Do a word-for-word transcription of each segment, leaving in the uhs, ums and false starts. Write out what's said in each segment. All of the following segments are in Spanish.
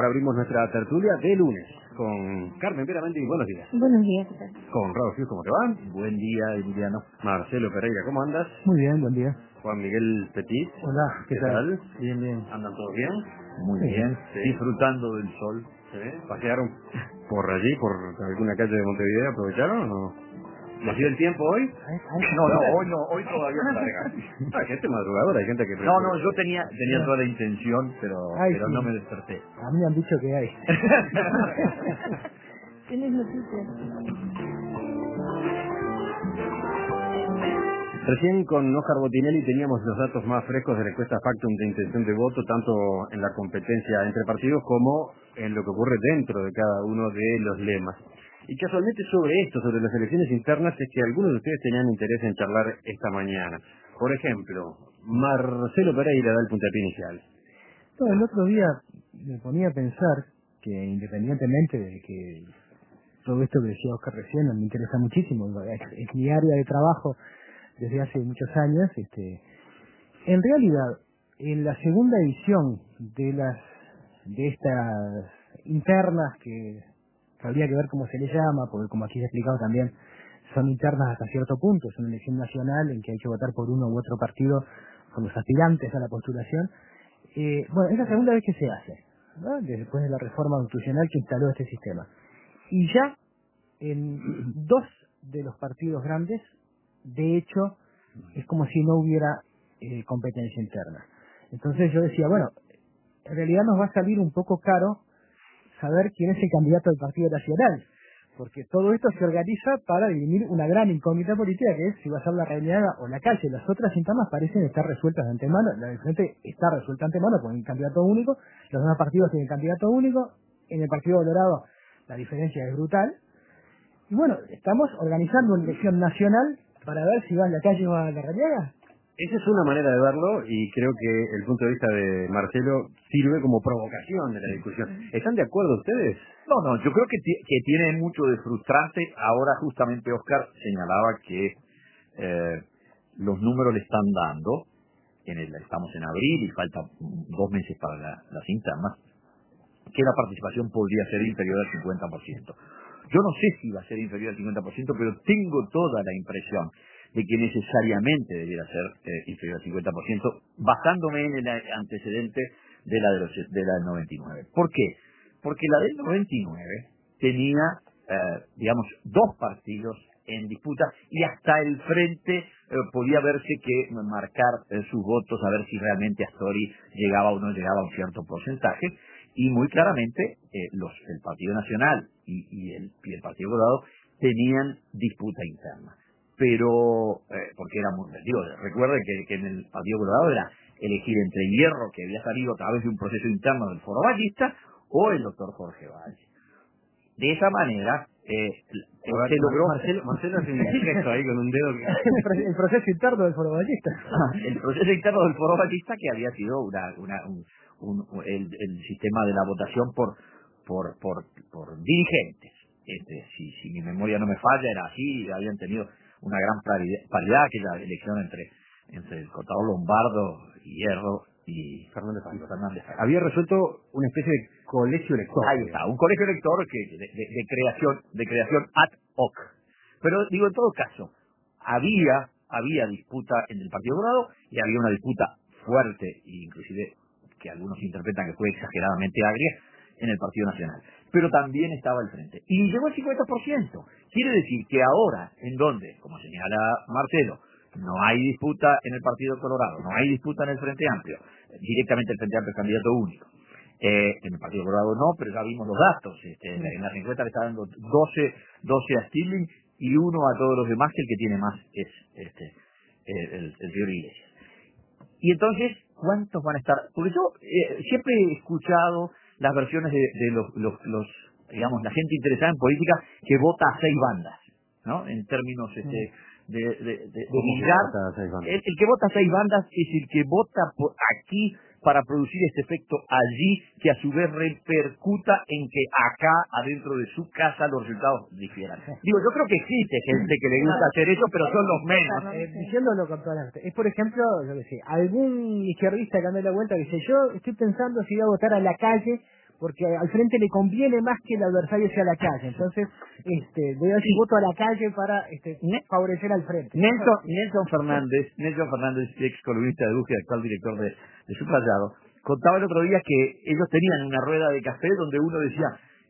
abrimos nuestra tertulia de lunes con Carmen Veramente. Buenos días. Buenos días. Con Raúl Fius, ¿cómo te va? Buen día, Emiliano. Marcelo Pereira, ¿cómo andas? Muy bien, buen día. Juan Miguel Petit. Hola, ¿qué, ¿Qué tal? tal? Bien, bien. ¿Andan todos bien? Muy Sí. bien. Sí. Disfrutando del sol. ¿Sí? ¿Pasearon por allí, por alguna calle de Montevideo? ¿Aprovecharon o no? ¿Les dio el tiempo hoy? No, no, hoy no, hoy todavía no larga. Hay gente madrugadora, hay gente que... No, no, yo tenía tenía toda la intención, pero, Ay, pero sí. no me desperté. A mí me han dicho que hay. ¿Tienes noticias? Recién con Óscar Botinelli teníamos los datos más frescos de la encuesta Factum de intención de voto, tanto en la competencia entre partidos como en lo que ocurre dentro de cada uno de los lemas. Y casualmente sobre esto, sobre las elecciones internas, es que algunos de ustedes tenían interés en charlar esta mañana. Por ejemplo, Marcelo Pereira da el puntapié inicial. No, el otro día me ponía a pensar que independientemente de que todo esto que decía Oscar recién me interesa muchísimo, es, es mi área de trabajo desde hace muchos años, este, en realidad, en la segunda edición de las de estas internas que habría que ver cómo se les llama, porque como aquí se ha explicado también, son internas hasta cierto punto, es una elección nacional en que hay que votar por uno u otro partido con los aspirantes a la postulación. Eh, bueno, es la segunda vez que se hace, ¿no? Después de la reforma constitucional que instaló este sistema. Y ya en dos de los partidos grandes, de hecho, es como si no hubiera eh, competencia interna. Entonces yo decía, bueno, en realidad nos va a salir un poco caro saber quién es el candidato del Partido Nacional, porque todo esto se organiza para dirimir una gran incógnita política, que es si va a ser la realidad o la calle. Las otras internas parecen estar resueltas de antemano, la del Frente está resuelta de antemano con el candidato único, los demás partidos tienen candidato único, en el Partido Colorado la diferencia es brutal, y bueno, estamos organizando una elección nacional para ver si va a la calle o va a la realidad. Esa es una manera de verlo y creo que el punto de vista de Marcelo sirve como provocación de la discusión. ¿Están de acuerdo ustedes? No, no, yo creo que, que tiene mucho de frustrante. Ahora justamente Oscar señalaba que eh, los números le están dando, en el, estamos en abril y faltan dos meses para la, las internas, que la participación podría ser inferior al cincuenta por ciento. Yo no sé si va a ser inferior al cincuenta por ciento, pero tengo toda la impresión de que necesariamente debiera ser eh, inferior al cincuenta por ciento, basándome en el antecedente de la, de los, de la del noventa y nueve. ¿Por qué? Porque la del noventa y nueve tenía, eh, digamos, dos partidos en disputa y hasta el frente eh, podía verse que marcar eh, sus votos a ver si realmente Astori llegaba o no llegaba a un cierto porcentaje, y muy claramente eh, los, el Partido Nacional y, y, el, y el Partido Colorado tenían disputa interna. Pero, eh, porque era muy, digo, recuerden que, que en el Partido Colorado era elegir entre Hierro, que había salido a través de un proceso interno del Foro Ballista, o el doctor Jorge Valle. De esa manera, eh, se logró... Marcelo, Marcelo hace un gesto ahí con un dedo. Que... el proceso interno del Foro Ballista. el proceso interno del Foro Ballista, que había sido una, una, un, un, el, el sistema de la votación por, por, por, por dirigentes. Este, si, si mi memoria no me falla, era así, habían tenido una gran paridad, que la elección entre, entre el contador Lombardo, Hierro y Fernández Fago. Fernández Fago. Había resuelto una especie de colegio elector. Ahí está, un colegio elector que, de, de, de creación de creación ad hoc. Pero digo, en todo caso, había había disputa en el Partido Colorado y había una disputa fuerte, inclusive que algunos interpretan que fue exageradamente agria, en el Partido Nacional. Pero también estaba el Frente. Y llegó al cincuenta por ciento. Quiere decir que ahora, en donde, como señala Marcelo, no hay disputa en el Partido Colorado, no hay disputa en el Frente Amplio, directamente el Frente Amplio es candidato único. Eh, en el Partido Colorado no, pero ya vimos los datos. Este, en, en las encuestas le está dando doce, doce a Stirling y uno a todos los demás, que el que tiene más es este, el, el, el señor Iglesias. Y entonces, ¿cuántos van a estar? Porque yo eh, siempre he escuchado las versiones de, de los, los, los, digamos, la gente interesada en política que vota a seis bandas, ¿no? En términos este, de, de, de, de millar. El, el que vota a seis bandas es el que vota por aquí para producir este efecto allí, que a su vez repercuta en que acá, adentro de su casa, los resultados difieran. Digo, yo creo que existe gente que le gusta hacer eso, pero son los menos. Eh, diciéndolo con todas las... Es, por ejemplo, yo qué sé, algún izquierdista que anda de la vuelta que dice, yo estoy pensando si voy a votar a la calle porque al frente le conviene más que el adversario sea la calle. Entonces, este, voy a dar Sí. voto a la calle para este, Ne- favorecer al frente. Nelson, Nelson Fernández, Nelson Fernández, ex columnista de Búsqueda, actual director de, de Subrayado, contaba el otro día que ellos tenían una rueda de café donde uno decía,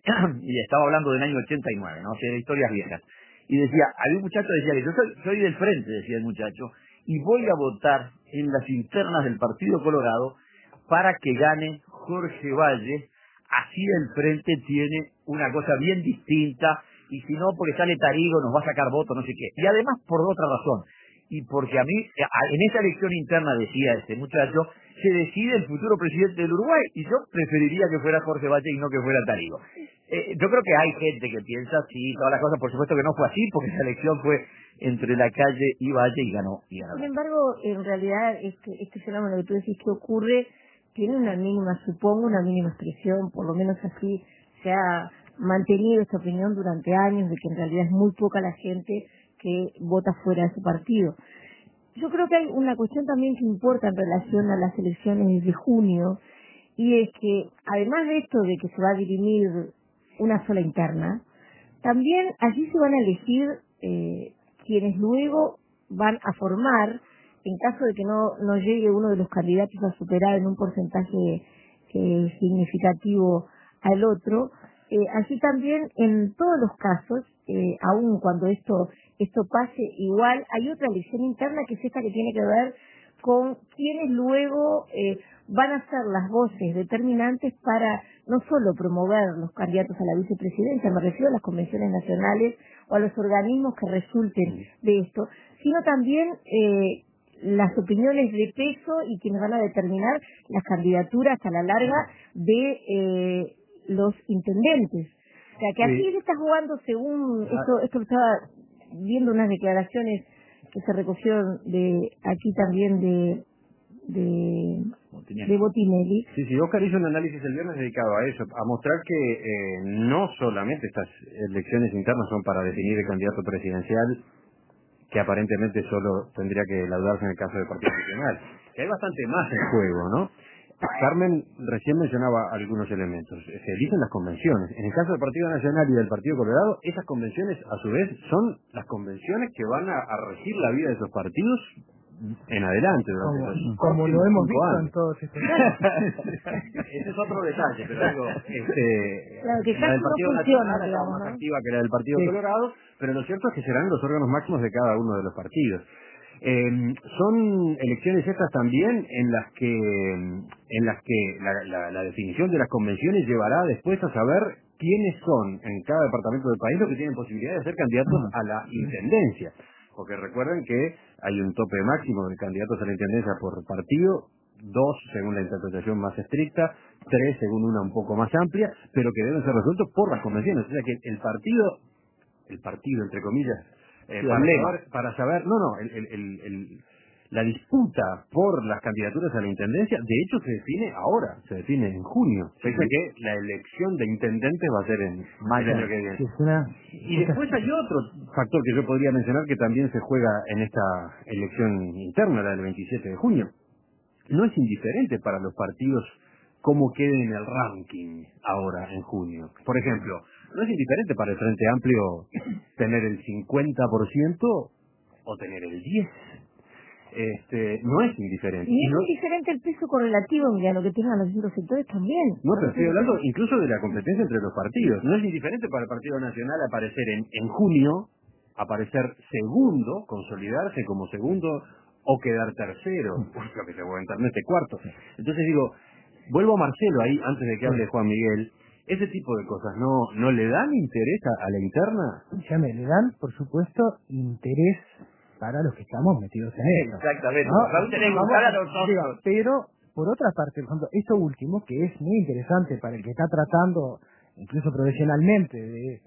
y estaba hablando del año ochenta y nueve, ¿no? O sea, de historias viejas, y decía, había un muchacho que decía que yo soy, soy del frente, decía el muchacho, y voy a votar en las internas del Partido Colorado para que gane Jorge Valle, así el frente tiene una cosa bien distinta, y si no, porque sale Tarigo, nos va a sacar votos, no sé qué. Y además por otra razón, y porque a mí, en esa elección interna, decía este muchacho, se decide el futuro presidente del Uruguay, y yo preferiría que fuera Jorge Valle y no que fuera Tarigo. Eh, yo creo que hay gente que piensa así, todas las cosas, por supuesto que no fue así, porque esa elección fue entre la calle y Valle y ganó. Y ganó. Sin embargo, en realidad, este, este fenómeno que tú decís que ocurre, tiene una mínima, supongo, una mínima expresión, por lo menos así se ha mantenido esta opinión durante años, de que en realidad es muy poca la gente que vota fuera de su partido. Yo creo que hay una cuestión también que importa en relación a las elecciones de junio, y es que, además de esto de que se va a dirimir una sola interna, también allí se van a elegir eh, quienes luego van a formar, en caso de que no, no llegue uno de los candidatos a superar en un porcentaje eh, significativo al otro. Eh, así también, en todos los casos, eh, aun cuando esto esto pase, igual hay otra elección interna, que es esta que tiene que ver con quienes luego eh, van a ser las voces determinantes para no solo promover los candidatos a la vicepresidencia, me refiero a las convenciones nacionales o a los organismos que resulten de esto, sino también eh, las opiniones de peso y quienes van a determinar las candidaturas a la larga de eh, los intendentes. O sea, que aquí Sí. se está jugando según, esto, esto lo estaba viendo unas declaraciones que se recogieron de aquí también de de, de Botinelli. Sí, sí, Oscar hizo un análisis el viernes dedicado a eso, a mostrar que eh, no solamente estas elecciones internas son para definir el candidato presidencial, que aparentemente solo tendría que laudarse en el caso del Partido Nacional, que hay bastante más en juego, ¿no? Carmen recién mencionaba algunos elementos. Se eligen las convenciones. En el caso del Partido Nacional y del Partido Colorado, esas convenciones, a su vez, son las convenciones que van a, a regir la vida de esos partidos en adelante. Como, los como lo hemos visto años. en todos estos años. Ese es otro detalle, pero digo, este, Claro, que la casi del no Partido funciona, Nacional estaba digamos, más ¿no? activa que la del Partido Sí. Colorado, pero lo cierto es que serán los órganos máximos de cada uno de los partidos. Eh, son elecciones estas también en las que en las que la, la, la definición de las convenciones llevará después a saber quiénes son en cada departamento del país los que tienen posibilidad de ser candidatos a la intendencia, porque recuerden que hay un tope máximo de candidatos a la intendencia por partido, dos según la interpretación más estricta, tres según una un poco más amplia, pero que deben ser resueltos por las convenciones. O sea que el partido, el partido entre comillas, eh, para, saber, para saber, no, no, el, el, el, el, la disputa por las candidaturas a la intendencia, de hecho se define ahora, se define en junio. Se dice que la elección de intendentes va a ser en mayo del año que viene. Sí, es una- Y después hay otro factor que yo podría mencionar que también se juega en esta elección interna, la del veintisiete de junio. No es indiferente para los partidos cómo quede en el ranking ahora en junio. Por ejemplo, no es indiferente para el Frente Amplio tener el cincuenta por ciento o tener el diez por ciento. Este, no es indiferente. Y es no, diferente el peso correlativo, mira, lo que tengan los distintos sectores también. no, pero estoy hablando incluso de la competencia entre los partidos. No es indiferente para el Partido Nacional aparecer en, en junio, aparecer segundo, consolidarse como segundo o quedar tercero, lo que se puede entrar en este cuarto. Entonces digo, vuelvo a Marcelo ahí, antes de que hable Juan Miguel, ese tipo de cosas no no le dan interés a, a la interna. Ya me le dan, por supuesto, interés para los que estamos metidos en esto. Exactamente. ¿No? Vamos, tenemos Vamos, cara a nosotros. digo, pero, por otra parte, por ejemplo, esto último, que es muy interesante para el que está tratando, incluso profesionalmente, de,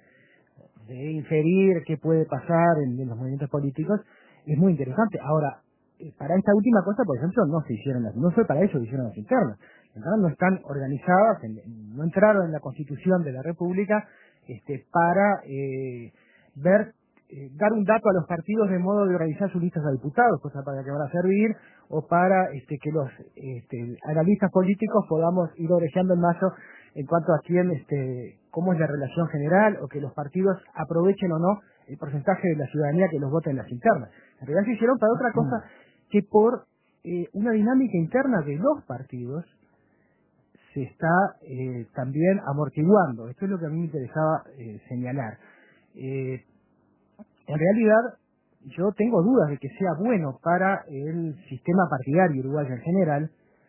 de inferir qué puede pasar en, en los movimientos políticos, es muy interesante. Ahora, eh, para esta última cosa, por ejemplo, no se hicieron las, no fue para eso que hicieron las internas. Las internas no están organizadas, en, no entraron en la Constitución de la República este, para eh, ver Eh, dar un dato a los partidos de modo de organizar sus listas a diputados, cosa para que van a servir, o para este, que los este, analistas políticos podamos ir orejeando en mayo en cuanto a quién, este, cómo es la relación general, o que los partidos aprovechen o no el porcentaje de la ciudadanía que los vota en las internas. En realidad se hicieron para otra cosa que por eh, una dinámica interna de los partidos se está eh, también amortiguando. Esto es lo que a mí me interesaba eh, señalar. Eh, en realidad, yo tengo dudas de que sea bueno para el sistema partidario uruguayo en general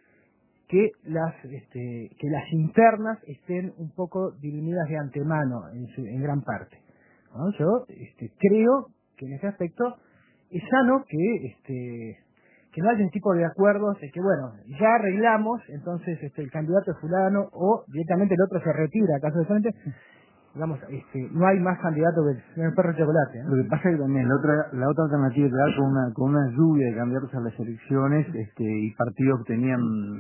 que las este, que las internas estén un poco divididas de antemano en, su, en gran parte, ¿no? Yo este, creo que en ese aspecto es sano que este que no haya un tipo de acuerdos de que bueno, ya arreglamos, entonces este el candidato es fulano, o directamente el otro se retira, acaso de frente, digamos, este, no hay más candidatos que el perro de chocolate, ¿no? Lo que pasa es que también la otra la otra alternativa que da con una con una lluvia de candidatos a las elecciones, este y partidos que tenían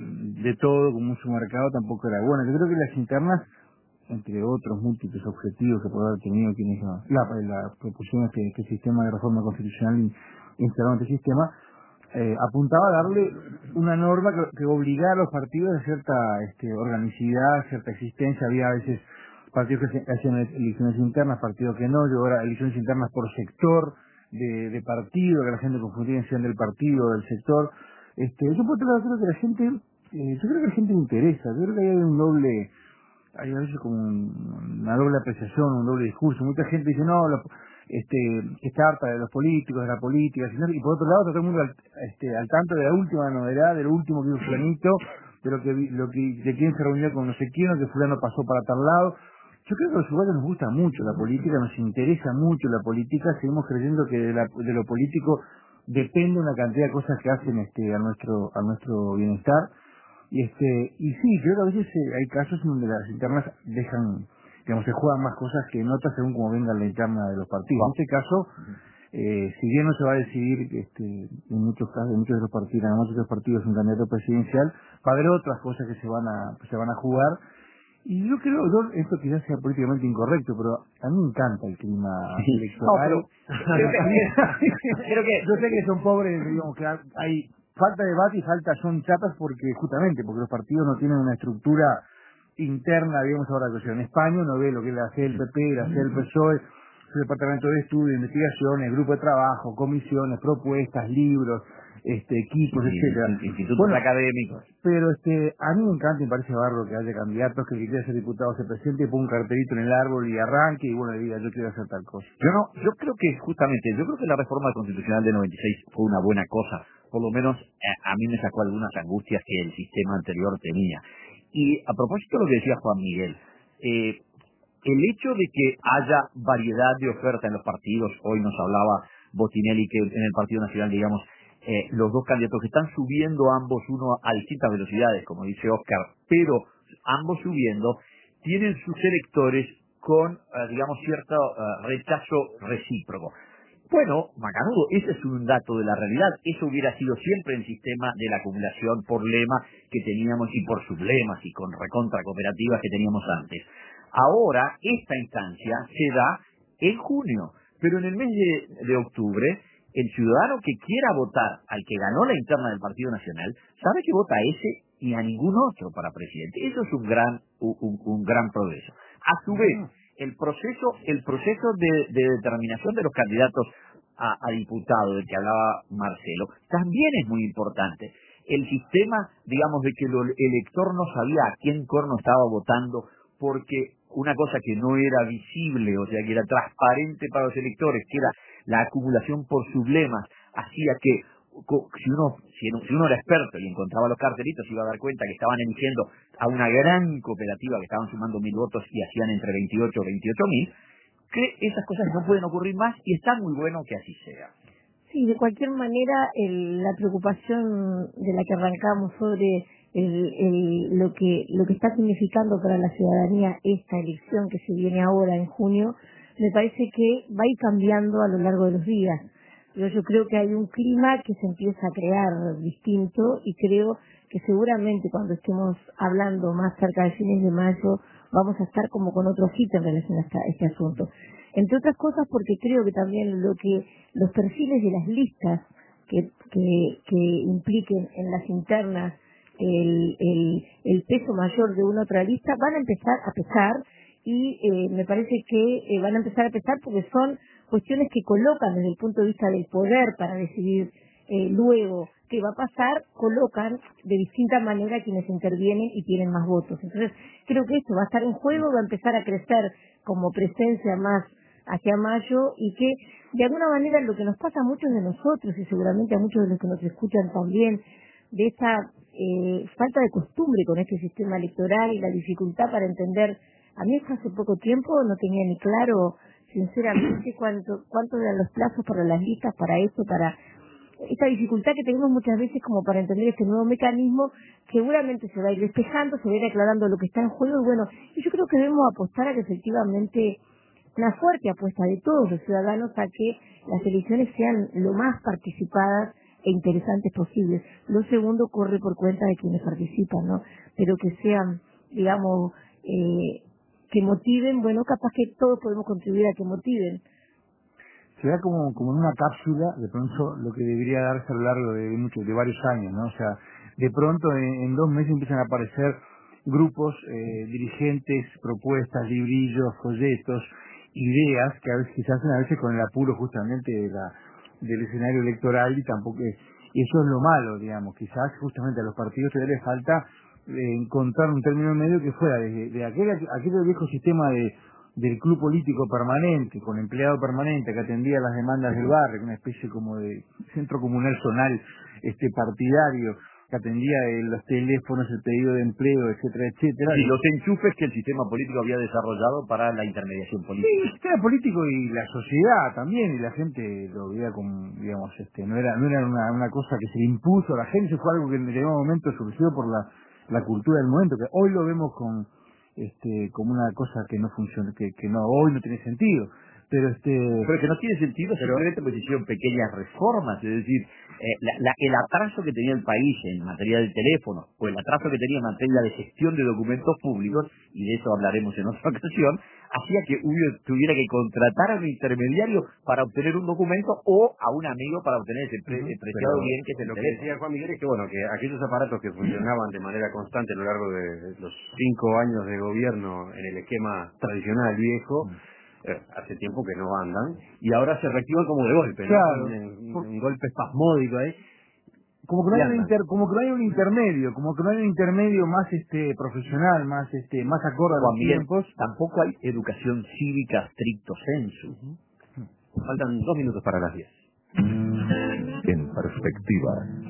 de todo como un submercado, tampoco era bueno. Yo creo que las internas, entre otros múltiples objetivos que puede haber tenido quienes la, la propusieron que este sistema de reforma constitucional instalaron este sistema, eh, apuntaba a darle una norma que, que obligara a los partidos a cierta este, organicidad, cierta existencia. Había a veces partidos que hacían elecciones internas, partidos que no, yo ahora elecciones internas por sector de, de partido, que la gente confundía en del partido, del sector. Este, yo por otro lado creo que la gente, eh, yo creo que la gente le interesa, yo creo que hay un doble, hay a veces como un, una doble apreciación, un doble discurso. Mucha gente dice, no, lo, este, que está harta de los políticos, de la política, y por otro lado está todo el mundo al, este, al tanto de la última novedad, de lo último que hizo fulanito, de lo que, lo que, de quién se reunió con no sé quién, o que fulano pasó para tal lado. Yo creo que a los uruguayos nos gusta mucho la política, nos interesa mucho la política, seguimos creyendo que de, la, de lo político depende una cantidad de cosas que hacen este, a nuestro, a nuestro bienestar. Y este, y sí, creo que a veces eh, hay casos en donde las internas dejan, digamos, se juegan más cosas que en otras según como venga la interna de los partidos. En este caso, eh, si bien no se va a decidir este, en muchos casos, en muchos de los partidos, en muchos de los partidos un candidato presidencial, va a haber otras cosas que se van a, que se van a jugar. Y yo creo, yo, esto quizás sea políticamente incorrecto, pero a mí me encanta el clima electoral. No, pero creo que, creo que yo sé que son pobres, digamos, que hay falta de debate y falta son chatas porque justamente porque los partidos no tienen una estructura interna, digamos ahora que en España uno ve lo que es la C L P P, la C L P S O E, su departamento de estudio, investigaciones, grupo de trabajo, comisiones, propuestas, libros, este equipos, sí, etcétera, institutos bueno, académicos. Pero este a mí me encanta y me parece barro que haya candidatos que el que quiera ser diputado se presente y ponga un cartelito en el árbol y arranque y bueno, diga yo quiero hacer tal cosa. Yo no, yo creo que justamente, yo creo que la reforma constitucional de noventa y seis fue una buena cosa, por lo menos a, a mí me sacó algunas angustias que el sistema anterior tenía. Y a propósito de lo que decía Juan Miguel, eh, el hecho de que haya variedad de oferta en los partidos, hoy nos hablaba Botinelli que en el Partido Nacional, digamos, eh, los dos candidatos que están subiendo ambos, uno a distintas velocidades, como dice Oscar, pero ambos subiendo, tienen sus electores con, eh, digamos, cierto uh, rechazo recíproco. Bueno, macanudo, ese es un dato de la realidad. Eso hubiera sido siempre el sistema de la acumulación por lema que teníamos y por sublemas y con recontra cooperativas que teníamos antes. Ahora, esta instancia se da en junio, pero en el mes de, de octubre, el ciudadano que quiera votar al que ganó la interna del Partido Nacional, sabe que vota a ese y a ningún otro para presidente. Eso es un gran, un, un gran progreso. A su vez, el proceso, el proceso de, de determinación de los candidatos a, a diputado del que hablaba Marcelo, también es muy importante. El sistema, digamos, de que el elector no sabía a quién corno estaba votando, porque una cosa que no era visible, o sea, que era transparente para los electores, que era la acumulación por sublemas, hacía que si uno, si uno era experto y encontraba los cartelitos, iba a dar cuenta que estaban eligiendo a una gran cooperativa que estaban sumando mil votos y hacían entre veintiocho y veintiocho mil, que esas cosas no pueden ocurrir más y está muy bueno que así sea. Sí, de cualquier manera, el, la preocupación de la que arrancamos sobre el, el, lo que lo que está significando para la ciudadanía esta elección que se viene ahora en junio, me parece que va a ir cambiando a lo largo de los días. Yo, yo creo que hay un clima que se empieza a crear distinto y creo que seguramente cuando estemos hablando más cerca de fines de mayo vamos a estar como con otro hito en relación a esta, este asunto. Entre otras cosas porque creo que también lo que los perfiles de las listas que, que, que impliquen en las internas el, el, el peso mayor de una otra lista, van a empezar a pesar y eh, me parece que eh, van a empezar a pesar porque son cuestiones que colocan desde el punto de vista del poder para decidir eh, luego qué va a pasar, colocan de distinta manera a quienes intervienen y tienen más votos. Entonces creo que esto va a estar en juego, va a empezar a crecer como presencia más hacia mayo y que de alguna manera lo que nos pasa a muchos de nosotros y seguramente a muchos de los que nos escuchan también, de esta eh, falta de costumbre con este sistema electoral y la dificultad para entender. A mí hasta hace poco tiempo no tenía ni claro, sinceramente, cuánto, cuántos eran los plazos para las listas, para esto, para esta dificultad que tenemos muchas veces como para entender este nuevo mecanismo. Seguramente se va a ir despejando, se va a ir aclarando lo que está en juego y bueno, y yo creo que debemos apostar a que efectivamente una fuerte apuesta de todos los ciudadanos a que las elecciones sean lo más participadas e interesantes posibles. Lo segundo corre por cuenta de quienes participan, ¿no? Pero que sean, digamos, eh, que motiven, bueno, capaz que todos podemos contribuir a que motiven. Se da como, como en una cápsula, de pronto, lo que debería darse a lo largo de, muchos, de varios años, ¿no? O sea, de pronto en, en dos meses empiezan a aparecer grupos, eh, dirigentes, propuestas, librillos, folletos, ideas que a veces quizás hacen a veces con el apuro justamente de la, del escenario electoral y tampoco es, y eso es lo malo, digamos, quizás justamente a los partidos todavía les falta eh, encontrar un término medio que fuera de, de aquel, aquel viejo sistema de del club político permanente, con empleado permanente que atendía las demandas del barrio, una especie como de centro comunal zonal este partidario, que atendía eh, los teléfonos, el pedido de empleo, etcétera, etcétera. Sí, los enchufes que el sistema político había desarrollado para la intermediación política. Sí, el sistema político y la sociedad también, y la gente lo veía como, digamos, este, no era no era una, una cosa que se le impuso a la gente, fue algo que en determinado momento surgió por la, la cultura del momento, que hoy lo vemos con este como una cosa que no funciona, que, que no hoy no tiene sentido, pero este pero que no tiene sentido pero, simplemente porque se hicieron pequeñas reformas, es decir, eh, la, la, el atraso que tenía el país en materia del teléfono o el atraso que tenía en materia de gestión de documentos públicos, y de eso hablaremos en otra ocasión, hacía que uno tuviera que contratar a un intermediario para obtener un documento o a un amigo para obtener ese pre, uh-huh. preciado bien que es el lo teléfono. Que decía Juan Miguel es que bueno, que aquellos aparatos que funcionaban de manera constante a lo largo de los cinco años de gobierno en el esquema tradicional viejo, uh-huh. eh, hace tiempo que no andan y ahora se reactivan como de golpe, claro. ¿no? En, un golpe espasmódico ahí. Como que no hay un inter, como que no hay un intermedio, como que no hay un intermedio más este profesional, más este más acorde a los tiempos. Tampoco hay educación cívica stricto sensu. Uh-huh. Faltan dos minutos para las diez. En perspectiva.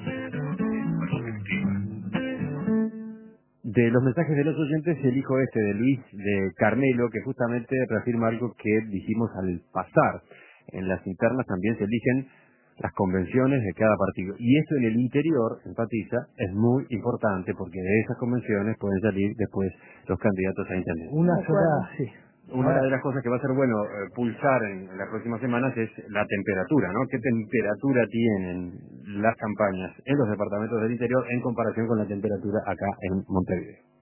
De los mensajes de los oyentes elijo este de Luis de Carmelo, que justamente reafirma algo que dijimos al pasar. En las internas también se eligen las convenciones de cada partido. Y esto en el interior, enfatiza, es muy importante porque de esas convenciones pueden salir después los candidatos a intendente. Una sola, sí. Una Ahora, de las cosas que va a ser bueno eh, pulsar en, en las próximas semanas es la temperatura, ¿no? ¿Qué temperatura tienen las campañas en los departamentos del interior en comparación con la temperatura acá en Montevideo?